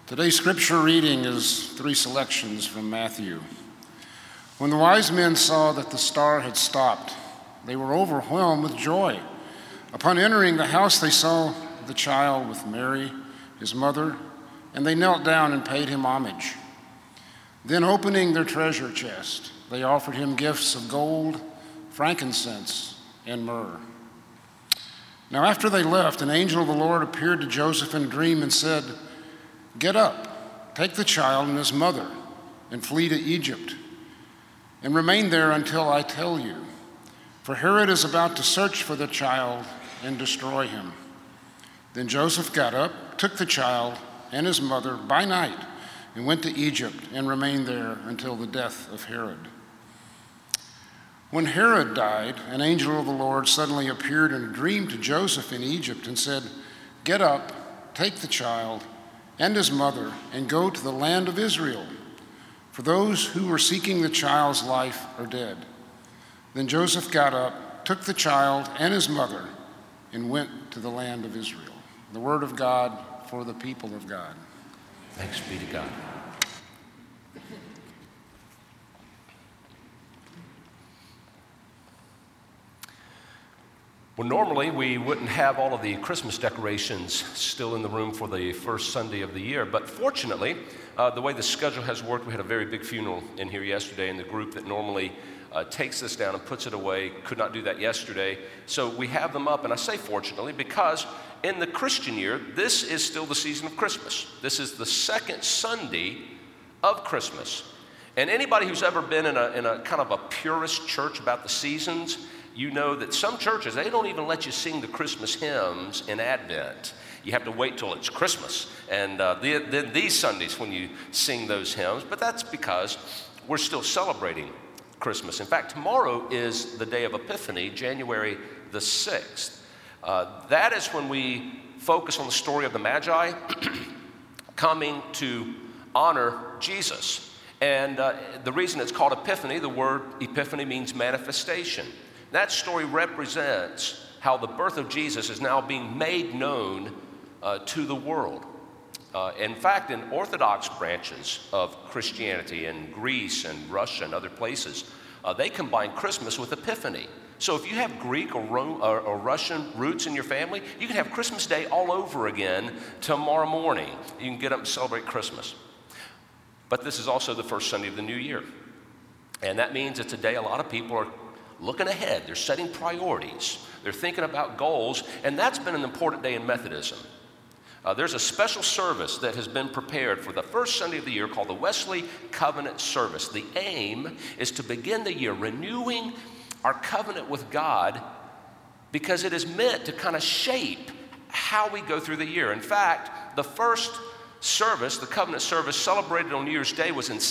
Today's scripture reading is three selections from Matthew. When the wise men saw that the star had stopped, they were overwhelmed with joy. Upon entering the house, they saw the child with Mary, his mother, and they knelt down and paid him homage. Then, opening their treasure chest, they offered him gifts of gold, frankincense, and myrrh. Now, after they left, an angel of the Lord appeared to Joseph in a dream and said, "Get up, take the child and his mother, and flee to Egypt, and remain there until I tell you. For Herod is about to search for the child and destroy him." Then Joseph got up, took the child and his mother by night, and went to Egypt and remained there until the death of Herod. When Herod died, an angel of the Lord suddenly appeared in a dream to Joseph in Egypt and said, "Get up, take the child and his mother, and go to the land of Israel, for those who were seeking the child's life are dead." Then Joseph got up, took the child and his mother, and went to the land of Israel. The word of God for the people of God. Thanks be to God. Well, normally we wouldn't have all of the Christmas decorations still in the room for the first Sunday of the year, but fortunately, the way the schedule has worked, we had a very big funeral in here yesterday, and the group that normally takes this down and puts it away could not do that yesterday, so we have them up, and I say fortunately because in the Christian year, this is still the season of Christmas. This is the second Sunday of Christmas, and anybody who's ever been in a kind of a purist church about the seasons, you know that some churches, they don't even let you sing the Christmas hymns in Advent. You have to wait till it's Christmas, and then these Sundays when you sing those hymns, but that's because we're still celebrating Christmas. In fact, tomorrow is the day of Epiphany, January the 6th. That is when we focus on the story of the Magi coming to honor Jesus. And the reason it's called Epiphany, the word Epiphany means manifestation. That story represents how the birth of Jesus is now being made known to the world. In fact, in Orthodox branches of Christianity in Greece and Russia and other places, they combine Christmas with Epiphany. So if you have Greek or Russian roots in your family, you can have Christmas Day all over again tomorrow morning. You can get up and celebrate Christmas. But this is also the first Sunday of the new year. And that means it's a day a lot of people are looking ahead. They're setting priorities. They're thinking about goals, and that's been an important day in Methodism. There's a special service that has been prepared for the first Sunday of the year called the Wesley Covenant Service. The aim is to begin the year renewing our covenant with God because it is meant to kind of shape how we go through the year. In fact, the first service, the covenant service celebrated on New Year's Day, was in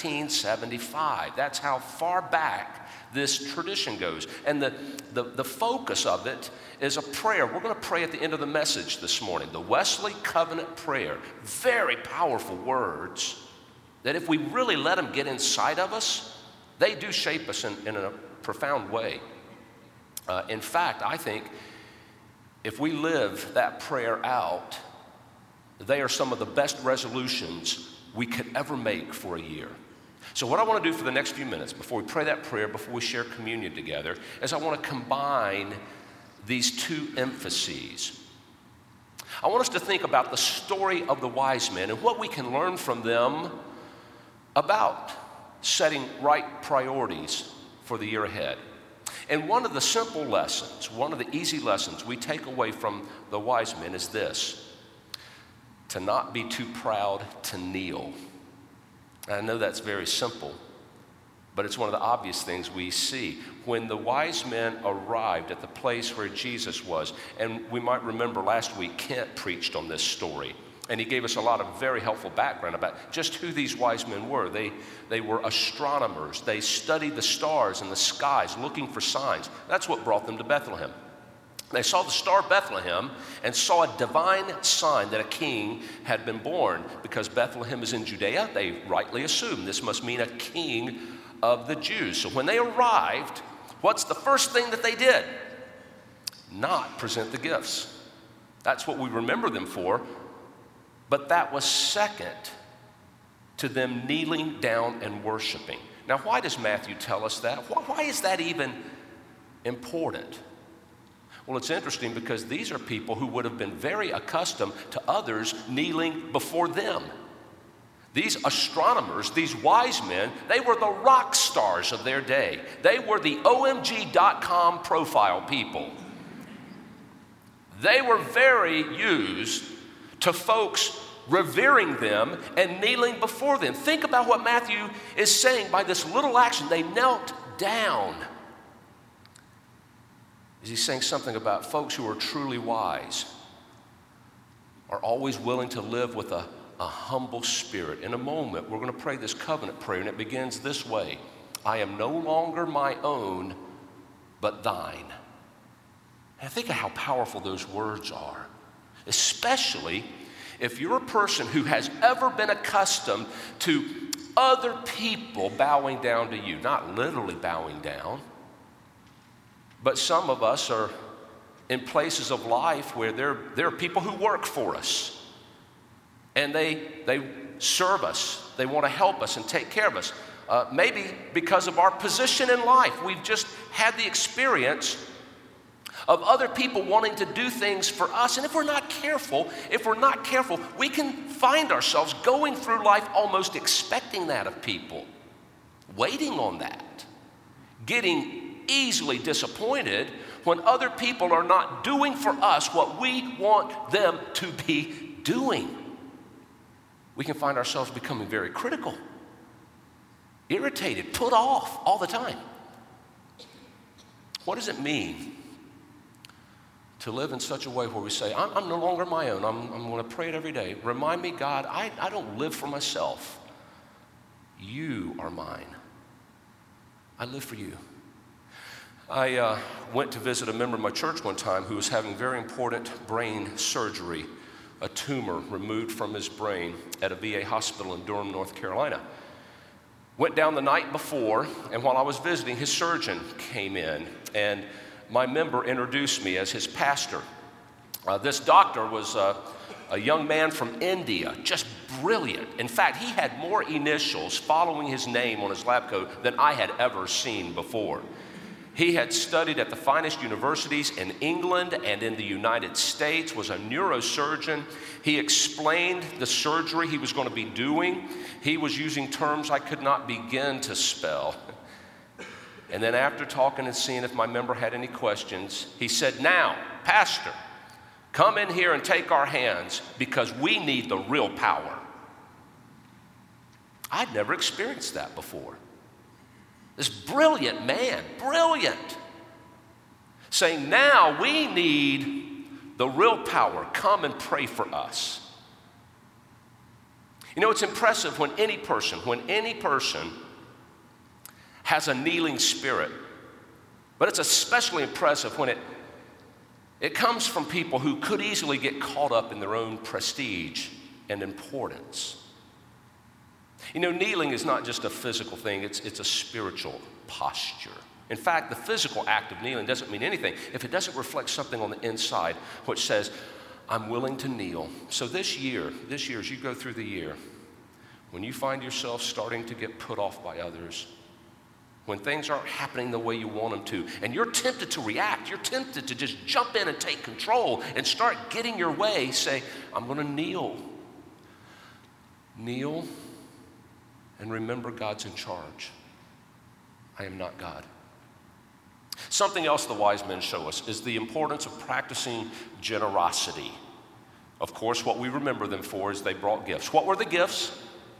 1775. That's how far back this tradition goes. And the focus of it is a prayer. We're going to pray at the end of the message this morning, the Wesley Covenant Prayer. Very powerful words that if we really let them get inside of us, they do shape us in a profound way. In fact, I think if we live that prayer out, they are some of the best resolutions we could ever make for a year. So what I want to do for the next few minutes, before we pray that prayer, before we share communion together, is I want to combine these two emphases. I want us to think about the story of the wise men and what we can learn from them about setting right priorities for the year ahead. And one of the simple lessons, one of the easy lessons we take away from the wise men is this: to not be too proud to kneel. I know that's very simple, but it's one of the obvious things we see. When the wise men arrived at the place where Jesus was, and we might remember last week Kent preached on this story, and he gave us a lot of very helpful background about just who these wise men were. They were astronomers. They studied the stars in the skies looking for signs. That's what brought them to Bethlehem. They saw the star Bethlehem and saw a divine sign that a king had been born. Because Bethlehem is in Judea, they rightly assumed this must mean a king of the Jews. So when they arrived, what's the first thing that they did? Not present the gifts. That's what we remember them for. But that was second to them kneeling down and worshiping. Now, why does Matthew tell us that? Why is that even important? Well, it's interesting because these are people who would have been very accustomed to others kneeling before them. These astronomers, these wise men, they were the rock stars of their day. They were the OMG.com profile people. They were very used to folks revering them and kneeling before them. Think about what Matthew is saying by this little action. They knelt down. Is he saying something about folks who are truly wise are always willing to live with a humble spirit? In a moment, we're going to pray this covenant prayer, and it begins this way: I am no longer my own, but thine. And think of how powerful those words are, especially if you're a person who has ever been accustomed to other people bowing down to you, not literally bowing down, but some of us are in places of life where there are people who work for us, and they serve us, they want to help us and take care of us. Maybe because of our position in life, we've just had the experience of other people wanting to do things for us. And if we're not careful, we can find ourselves going through life almost expecting that of people, waiting on that, getting easily disappointed when other people are not doing for us what we want them to be doing. We can find ourselves becoming very critical, irritated, put off all the time. What does it mean to live in such a way where we say, I'm no longer my own, I'm going to pray it every day. Remind me, God, I don't live for myself. You are mine. I live for you. I went to visit a member of my church one time who was having very important brain surgery, a tumor removed from his brain at a VA hospital in Durham, North Carolina. Went down the night before, and while I was visiting, his surgeon came in, and my member introduced me as his pastor. This doctor was a young man from India, just brilliant. In fact, he had more initials following his name on his lab coat than I had ever seen before. He had studied at the finest universities in England and in the United States, was a neurosurgeon. He explained the surgery he was going to be doing. He was using terms I could not begin to spell. And then after talking and seeing if my member had any questions, he said, "Now, Pastor, come in here and take our hands because we need the real power." I'd never experienced that before. This brilliant man, brilliant, saying, now we need the real power. Come and pray for us. You know, it's impressive when any person has a kneeling spirit, but it's especially impressive when it comes from people who could easily get caught up in their own prestige and importance. You know, kneeling is not just a physical thing, it's a spiritual posture. In fact, the physical act of kneeling doesn't mean anything if it doesn't reflect something on the inside which says, I'm willing to kneel. So this year, as you go through the year, when you find yourself starting to get put off by others, when things aren't happening the way you want them to, and you're tempted to react, you're tempted to just jump in and take control and start getting your way, say, I'm going to kneel. Kneel and remember God's in charge. I am not God. Something else the wise men show us is the importance of practicing generosity. Of course, what we remember them for is they brought gifts. What were the gifts?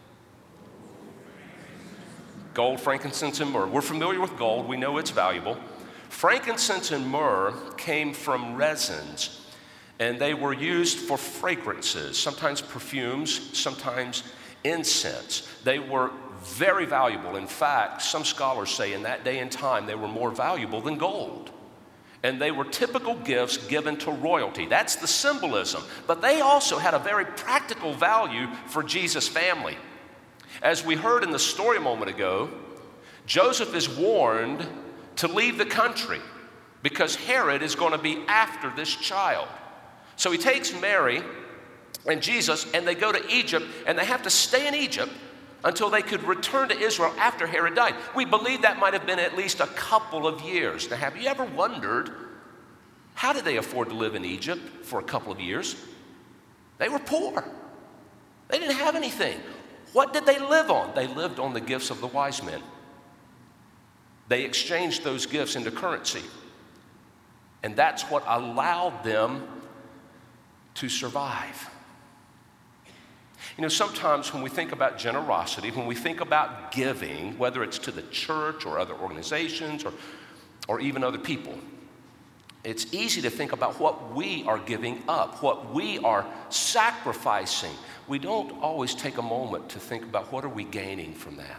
Gold, frankincense, and myrrh. We're familiar with gold. We know it's valuable. Frankincense and myrrh came from resins, and they were used for fragrances, sometimes perfumes, sometimes incense. They were very valuable. In fact, some scholars say in that day and time they were more valuable than gold. And they were typical gifts given to royalty. That's the symbolism. But they also had a very practical value for Jesus' family. As we heard in the story a moment ago, Joseph is warned to leave the country because Herod is going to be after this child. So he takes Mary and Jesus, and they go to Egypt, and they have to stay in Egypt until they could return to Israel after Herod died. We believe that might have been at least a couple of years. Now, have you ever wondered, how did they afford to live in Egypt for a couple of years? They were poor. They didn't have anything. What did they live on? They lived on the gifts of the wise men. They exchanged those gifts into currency. And that's what allowed them to survive. You know, sometimes when we think about generosity, when we think about giving, whether it's to the church or other organizations or even other people, it's easy to think about what we are giving up, what we are sacrificing. We don't always take a moment to think about what are we gaining from that?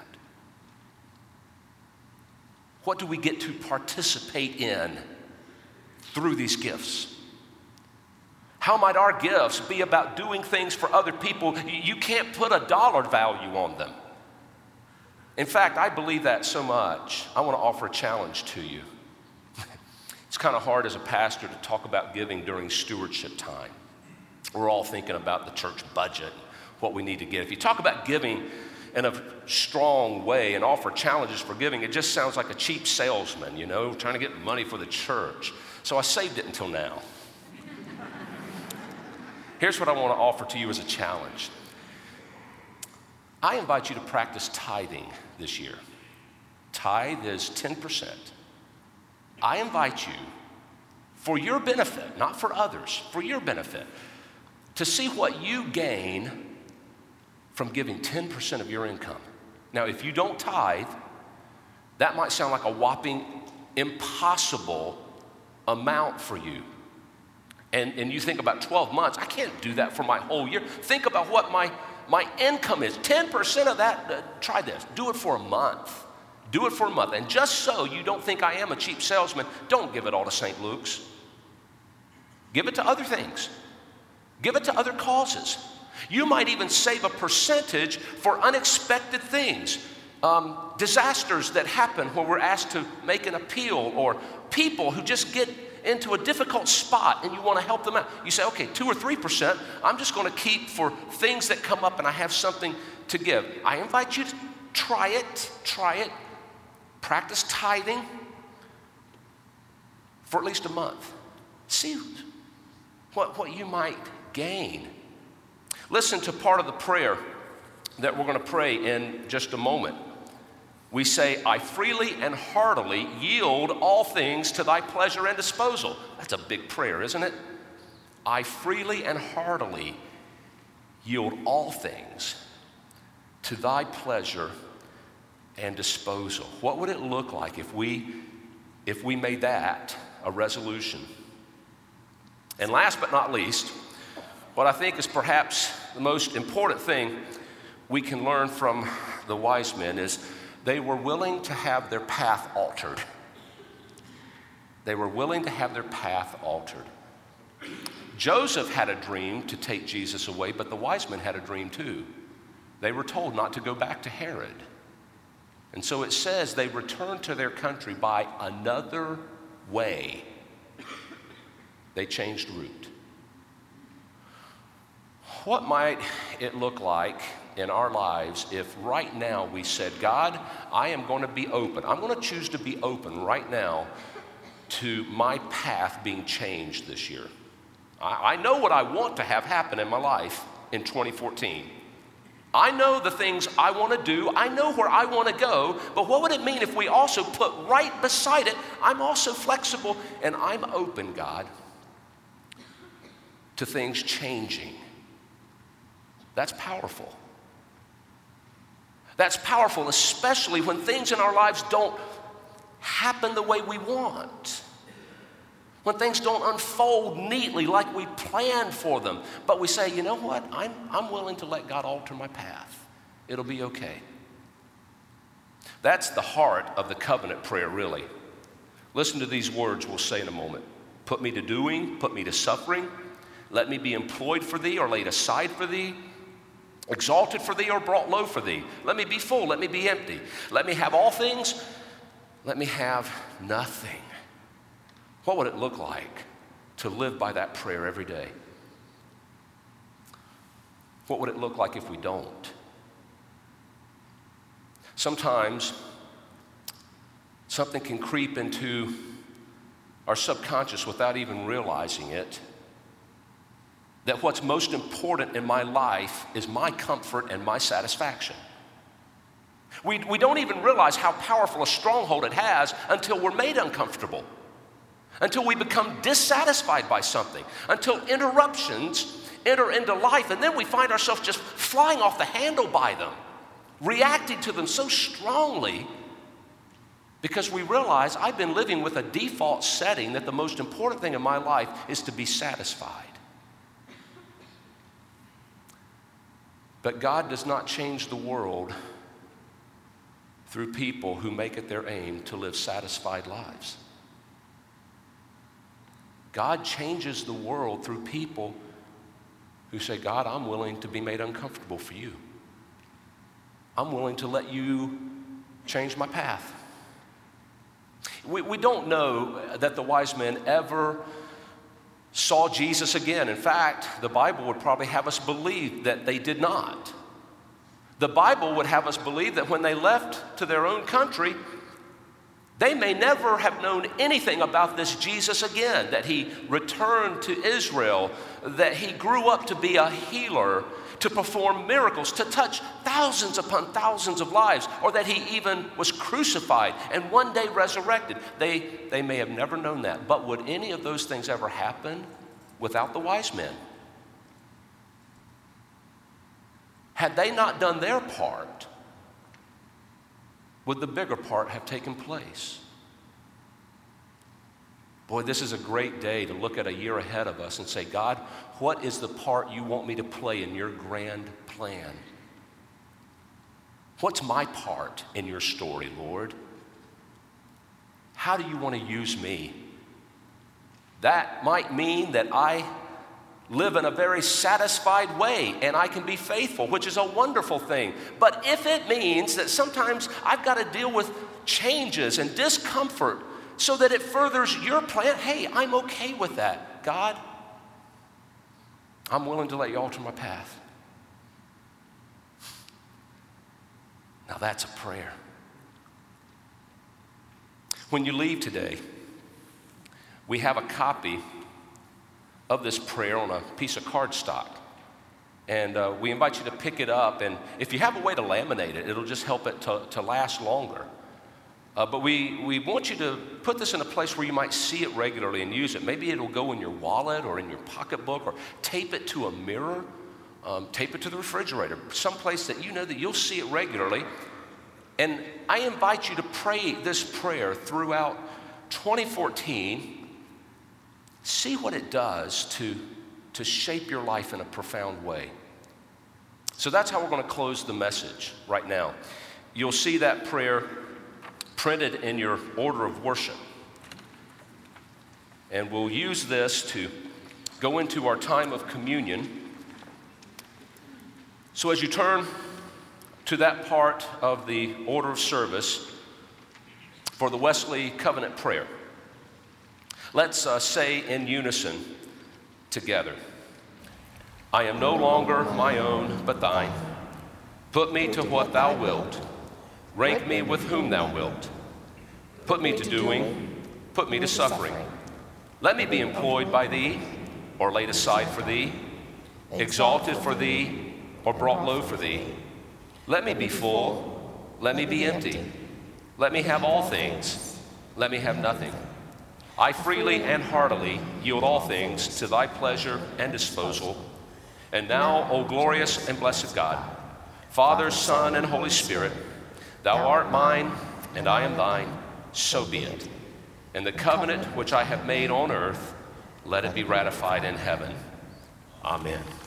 What do we get to participate in through these gifts? How might our gifts be about doing things for other people? You can't put a dollar value on them. In fact, I believe that so much, I want to offer a challenge to you. It's kind of hard as a pastor to talk about giving during stewardship time. We're all thinking about the church budget, what we need to give. If you talk about giving in a strong way and offer challenges for giving, it just sounds like a cheap salesman, you know, trying to get money for the church. So I saved it until now. Here's what I want to offer to you as a challenge. I invite you to practice tithing this year. Tithe is 10%. I invite you, for your benefit, not for others, for your benefit, to see what you gain from giving 10% of your income. Now, if you don't tithe, that might sound like a whopping impossible amount for you. And you think about 12 months, I can't do that for my whole year. Think about what my income is. 10% of that, try this, do it for a month. Do it for a month. And just so you don't think I am a cheap salesman, don't give it all to St. Luke's. Give it to other things. Give it to other causes. You might even save a percentage for unexpected things. Disasters that happen where we're asked to make an appeal, or people who just get into a difficult spot and you want to help them out. You say, okay, 2 or 3%, I'm just going to keep for things that come up and I have something to give. I invite you to try it. Practice tithing for at least a month. See what you might gain. Listen to part of the prayer that we're going to pray in just a moment. We say, I freely and heartily yield all things to thy pleasure and disposal. That's a big prayer, isn't it? I freely and heartily yield all things to thy pleasure and disposal. What would it look like if we made that a resolution? And last but not least, what I think is perhaps the most important thing we can learn from the wise men is they were willing to have their path altered. They were willing to have their path altered. Joseph had a dream to take Jesus away, but the wise men had a dream too. They were told not to go back to Herod. And so it says they returned to their country by another way. They changed route. What might it look like in our lives if right now we said, God, I am going to be open. I'm going to choose to be open right now to my path being changed this year. I know what I want to have happen in my life in 2014. I know the things I want to do. I know where I want to go. But what would it mean if we also put right beside it, I'm also flexible and I'm open, God, to things changing. That's powerful. That's powerful, especially when things in our lives don't happen the way we want. When things don't unfold neatly like we planned for them. But we say, you know what? I'm willing to let God alter my path. It'll be okay. That's the heart of the covenant prayer, really. Listen to these words we'll say in a moment. Put me to doing, put me to suffering. Let me be employed for thee or laid aside for thee. Exalted for thee or brought low for thee. Let me be full, let me be empty. Let me have all things, let me have nothing. What would it look like to live by that prayer every day? What would it look like if we don't? Sometimes something can creep into our subconscious without even realizing it, that what's most important in my life is my comfort and my satisfaction. We don't even realize how powerful a stronghold it has until we're made uncomfortable, until we become dissatisfied by something, until interruptions enter into life, and then we find ourselves just flying off the handle by them, reacting to them so strongly because we realize I've been living with a default setting that the most important thing in my life is to be satisfied. But God does not change the world through people who make it their aim to live satisfied lives. God changes the world through people who say, God, I'm willing to be made uncomfortable for you. I'm willing to let you change my path. We don't know that the wise men ever saw Jesus again. In fact, the Bible would probably have us believe that they did not. The Bible would have us believe that when they left to their own country, they may never have known anything about this Jesus again, that he returned to Israel, that he grew up to be a healer, to perform miracles, to touch thousands upon thousands of lives, or that he even was crucified and one day resurrected. They may have never known that. But would any of those things ever happen without the wise men? Had they not done their part, would the bigger part have taken place? Boy, this is a great day to look at a year ahead of us and say, God, what is the part you want me to play in your grand plan? What's my part in your story, Lord? How do you want to use me? That might mean that I live in a very satisfied way and I can be faithful, which is a wonderful thing. But if it means that sometimes I've got to deal with changes and discomfort so that it furthers your plan, hey, I'm okay with that. God, I'm willing to let you alter my path. Now that's a prayer. When you leave today, we have a copy of this prayer on a piece of cardstock. And we invite you to pick it up. And if you have a way to laminate it, it'll just help it to last longer. But we want you to put this in a place where you might see it regularly and use it. Maybe it'll go in your wallet or in your pocketbook, or tape it to a mirror, tape it to the refrigerator, someplace that you know that you'll see it regularly. And I invite you to pray this prayer throughout 2014. See what it does to shape your life in a profound way. So that's how we're going to close the message right now. You'll see that prayer printed in your order of worship. And we'll use this to go into our time of communion. So as you turn to that part of the order of service for the Wesley Covenant Prayer, let's say in unison together, I am no longer my own, but thine. Put me to what thou wilt. Rank me with whom thou wilt. Put me to doing, put me to suffering. Let me be employed by thee, or laid aside for thee, exalted for thee, or brought low for thee. Let me be full, let me be empty. Let me have all things, let me have nothing. I freely and heartily yield all things to thy pleasure and disposal. And now, O glorious and blessed God, Father, Son, and Holy Spirit, thou art mine, and I am thine, so be it. And the covenant which I have made on earth, let it be ratified in heaven. Amen.